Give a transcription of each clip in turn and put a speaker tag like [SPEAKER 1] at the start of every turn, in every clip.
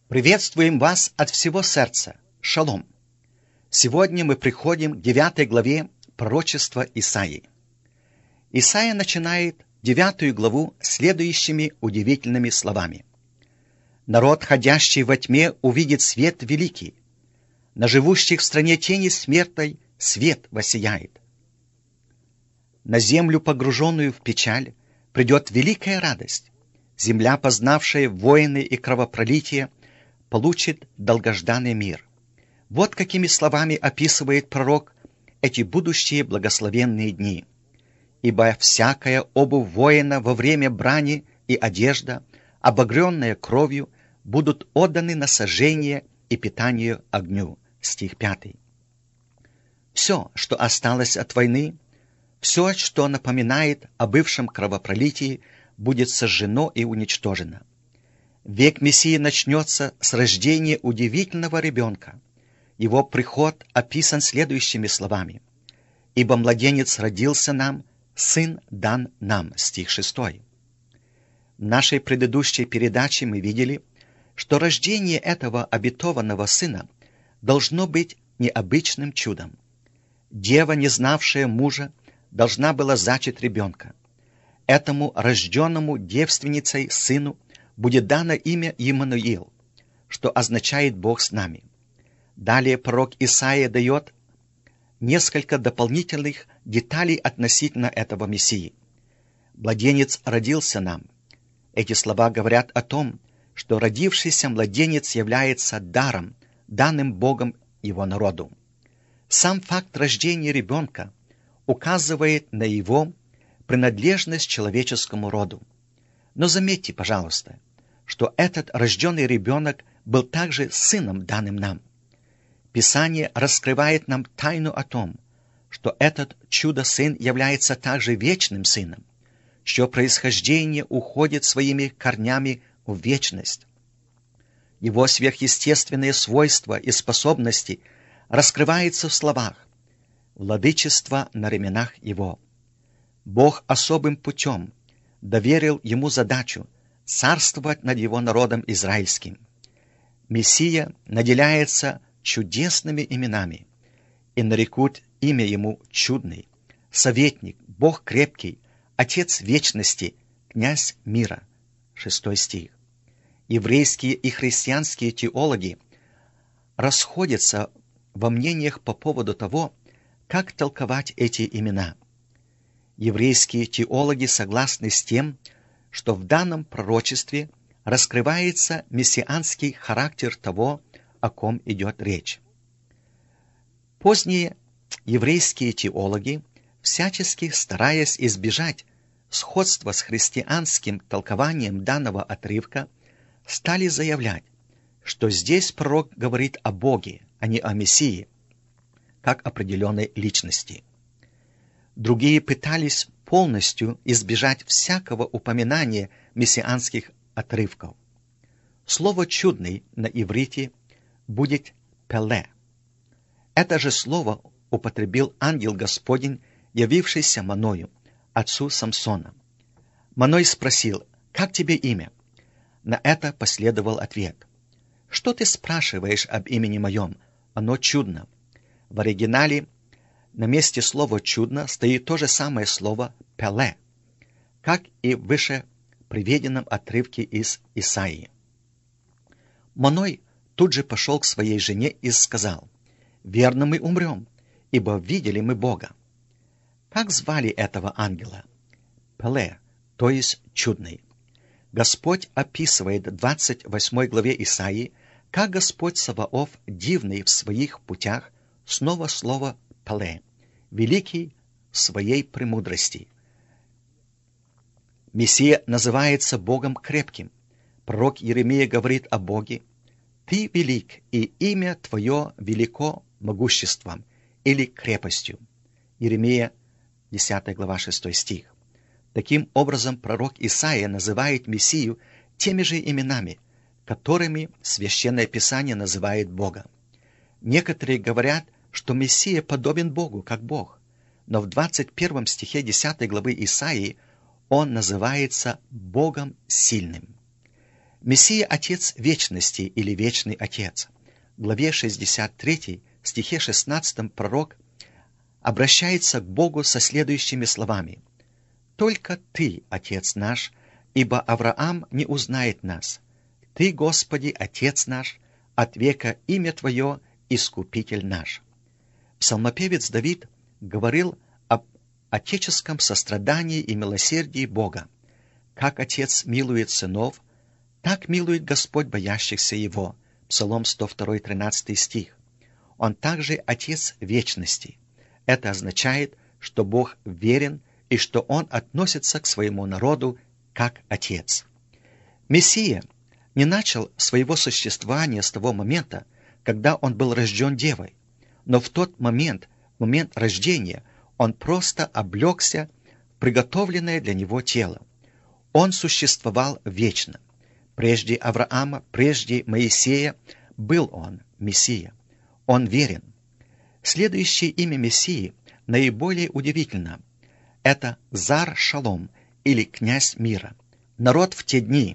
[SPEAKER 1] Приветствуем вас от всего сердца. Шалом! Сегодня мы приходим к 9 главе пророчества Исаии. Исаия начинает 9 главу следующими удивительными словами. «Народ, ходящий во тьме, увидит свет великий. На живущих в стране тени смертной свет воссияет. На землю, погруженную в печаль, придет великая радость. Земля, познавшая войны и кровопролитие, получит долгожданный мир». Вот какими словами описывает пророк эти будущие благословенные дни. «Ибо всякая обувь воина во время брани и одежда, обогренная кровью, будут отданы на сожжение и питание огню». Стих 5. Все, что осталось от войны, все, что напоминает о бывшем кровопролитии, будет сожжено и уничтожено. Век Мессии начнется с рождения удивительного ребенка. Его приход описан следующими словами. «Ибо младенец родился нам, сын дан нам». Стих 6. В нашей предыдущей передаче мы видели, что рождение этого обетованного сына должно быть необычным чудом. Дева, не знавшая мужа, должна была зачать ребенка. Этому рожденному девственницей сыну будет дано имя Иммануил, что означает «Бог с нами». Далее пророк Исаия дает несколько дополнительных деталей относительно этого Мессии. «Младенец родился нам». Эти слова говорят о том, что родившийся младенец является даром, данным Богом его народу. Сам факт рождения ребенка указывает на его принадлежность человеческому роду. Но заметьте, пожалуйста, что этот рожденный ребенок был также сыном, данным нам. Писание раскрывает нам тайну о том, что этот чудо-сын является также вечным сыном, чье происхождение уходит своими корнями в вечность. Его сверхъестественные свойства и способности раскрываются в словах «владычество на ременах его». Бог особым путем доверил ему задачу царствовать над его народом израильским. Мессия наделяется чудесными именами, и нарекут имя ему Чудный, Советник, Бог крепкий, Отец вечности, Князь мира. 6 стих. Еврейские и христианские теологи расходятся во мнениях по поводу того, как толковать эти имена. Еврейские теологи согласны с тем, что в данном пророчестве раскрывается мессианский характер того, о ком идет речь. Поздние еврейские теологи, всячески стараясь избежать сходства с христианским толкованием данного отрывка, стали заявлять, что здесь пророк говорит о Боге, а не о Мессии, как определенной личности. Другие пытались полностью избежать всякого упоминания мессианских отрывков. Слово «чудный» на иврите будет «пеле». Это же слово употребил ангел Господень, явившийся Маною, отцу Самсона. Маной спросил: «Как тебе имя?» На это последовал ответ: «Что ты спрашиваешь об имени моем? Оно чудно». В оригинале на месте слова «чудно» стоит то же самое слово «пеле», как и в выше приведенном отрывке из Исаии. Маной тут же пошел к своей жене и сказал: «Верно, мы умрем, ибо видели мы Бога». Как звали этого ангела? Пеле, то есть чудный. Господь описывает в 28 главе Исаии, как Господь Саваоф, дивный в своих путях, снова слово «пеле», великий в своей премудрости. Мессия называется Богом крепким. Пророк Иеремия говорит о Боге: «Ты велик, и имя Твое велико могуществом» или крепостью. Иеремия, 10 глава, 6 стих. Таким образом, пророк Исаия называет Мессию теми же именами, которыми Священное Писание называет Бога. Некоторые говорят, что Мессия подобен Богу, как Бог, но в 21 стихе 10 главы Исаии он называется Богом сильным. Мессия – Отец вечности или Вечный Отец. В главе 63, стихе 16 пророк обращается к Богу со следующими словами. «Только Ты, Отец наш, ибо Авраам не узнает нас. Ты, Господи, Отец наш, от века имя Твое, Искупитель наш». Псалмопевец Давид говорил об отеческом сострадании и милосердии Бога. Как Отец милует сынов, так милует Господь боящихся Его. Псалом 102, 13 стих. Он также Отец вечности. Это означает, что Бог верен и что Он относится к своему народу как Отец. Мессия не начал своего существования с того момента, когда Он был рожден девой, но в тот момент, в момент рождения, Он просто облегся в приготовленное для Него тело. Он существовал вечно. Прежде Авраама, прежде Моисея был Он, Мессия. Он верен. Следующее имя Мессии наиболее удивительно. Это Зар Шалом, или князь мира. Народ в те дни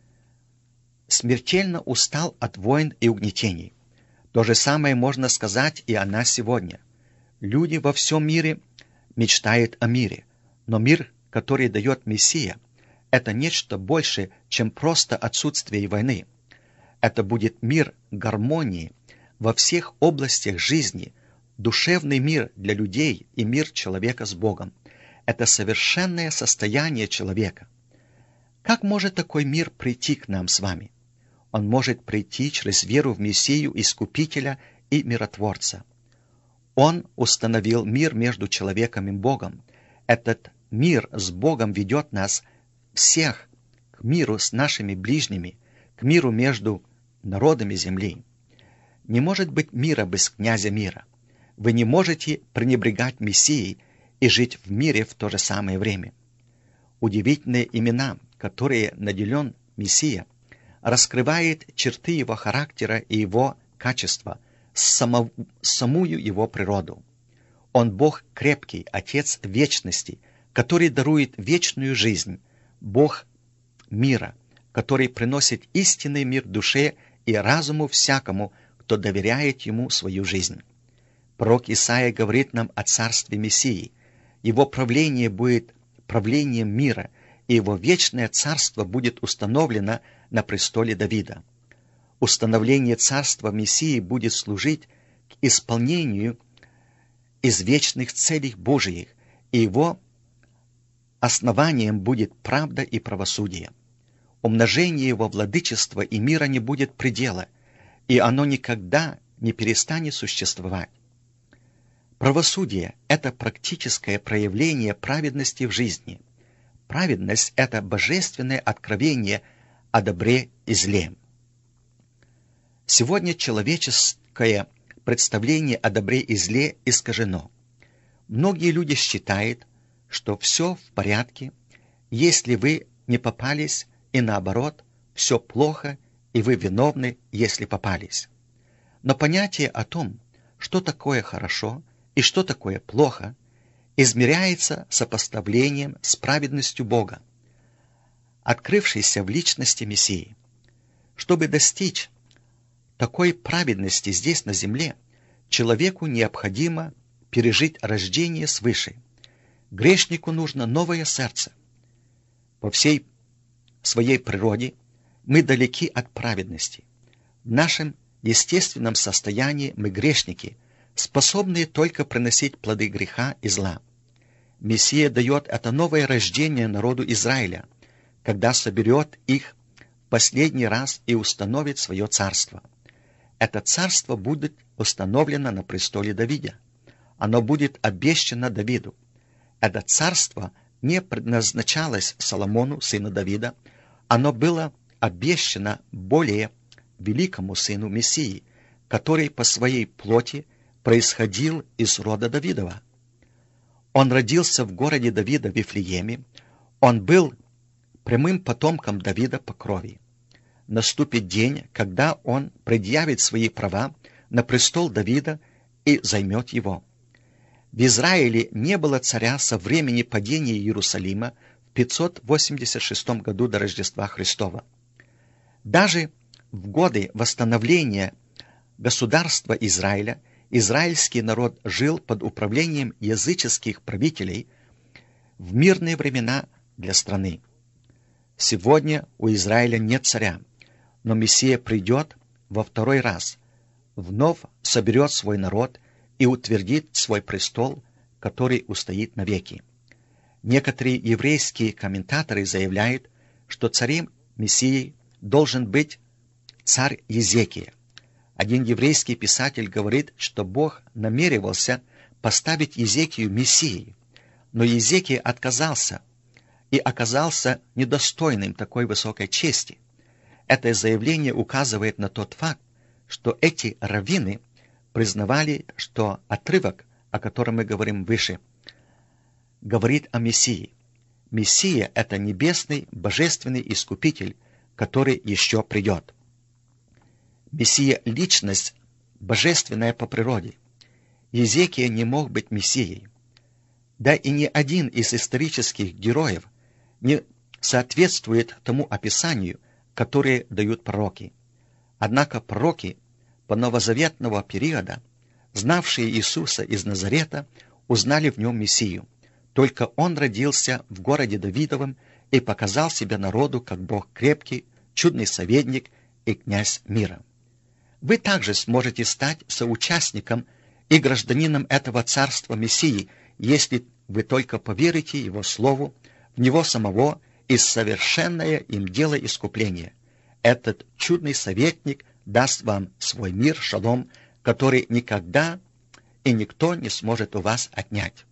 [SPEAKER 1] смертельно устал от войн и угнетений. То же самое можно сказать и о нас сегодня. Люди во всем мире мечтают о мире, но мир, который дает Мессия, это нечто больше, чем просто отсутствие войны. Это будет мир гармонии во всех областях жизни, душевный мир для людей и мир человека с Богом. Это совершенное состояние человека. Как может такой мир прийти к нам с вами? Он может прийти через веру в Мессию, Искупителя и Миротворца. Он установил мир между человеком и Богом. Этот мир с Богом ведет нас всех к миру с нашими ближними, к миру между народами земли. Не может быть мира без князя мира. Вы не можете пренебрегать Мессией и жить в мире в то же самое время. Удивительные имена, которые наделен Мессия, раскрывает черты его характера и его качества, самую его природу. Он Бог крепкий, Отец вечности, который дарует вечную жизнь, Бог мира, который приносит истинный мир душе и разуму всякому, кто доверяет Ему свою жизнь. Пророк Исаия говорит нам о царстве Мессии. Его правление будет правлением мира, и его вечное царство будет установлено на престоле Давида. Установление царства Мессии будет служить к исполнению извечных целей Божиих, и его основанием будет правда и правосудие. Умножение его владычества и мира не будет предела, и оно никогда не перестанет существовать. Правосудие – это практическое проявление праведности в жизни. Праведность – это божественное откровение о добре и зле. Сегодня человеческое представление о добре и зле искажено. Многие люди считают, что все в порядке, если вы не попались, и наоборот, все плохо, и вы виновны, если попались. Но понятие о том, что такое хорошо и что такое плохо, измеряется сопоставлением с праведностью Бога, открывшейся в личности Мессии. Чтобы достичь такой праведности здесь на земле, человеку необходимо пережить рождение свыше. Грешнику нужно новое сердце. По всей своей природе мы далеки от праведности. В нашем естественном состоянии мы грешники, способные только приносить плоды греха и зла. Мессия дает это новое рождение народу Израиля, когда соберет их в последний раз и установит свое царство. Это царство будет установлено на престоле Давида. Оно будет обещано Давиду. Это царство не предназначалось Соломону, сыну Давида. Оно было обещано более великому сыну Мессии, который по своей плоти происходил из рода Давидова. Он родился в городе Давида Вифлееме. Он был прямым потомком Давида по крови. Наступит день, когда он предъявит свои права на престол Давида и займет его. В Израиле не было царя со времени падения Иерусалима в 586 году до Рождества Христова. Даже в годы восстановления государства Израиля израильский народ жил под управлением языческих правителей в мирные времена для страны. Сегодня у Израиля нет царя, но Мессия придет во второй раз, вновь соберет свой народ и утвердит свой престол, который устоит навеки. Некоторые еврейские комментаторы заявляют, что царем Мессии должен быть царь Езекия. Один еврейский писатель говорит, что Бог намеревался поставить Езекию Мессией, но Езекия отказался и оказался недостойным такой высокой чести. Это заявление указывает на тот факт, что эти раввины признавали, что отрывок, о котором мы говорим выше, говорит о Мессии. Мессия — это небесный, божественный искупитель, который еще придет. Мессия — личность, божественная по природе. Езекия не мог быть Мессией. Да и ни один из исторических героев не соответствует тому описанию, которое дают пророки. Однако пророки по новозаветного периода, знавшие Иисуса из Назарета, узнали в нем Мессию. Только он родился в городе Давидовом и показал себя народу как Бог крепкий, чудный советник и князь мира. Вы также сможете стать соучастником и гражданином этого царства Мессии, если вы только поверите Его Слову, в Него самого и совершенное им дело искупления. Этот чудный советник даст вам свой мир, шалом, который никогда и никто не сможет у вас отнять.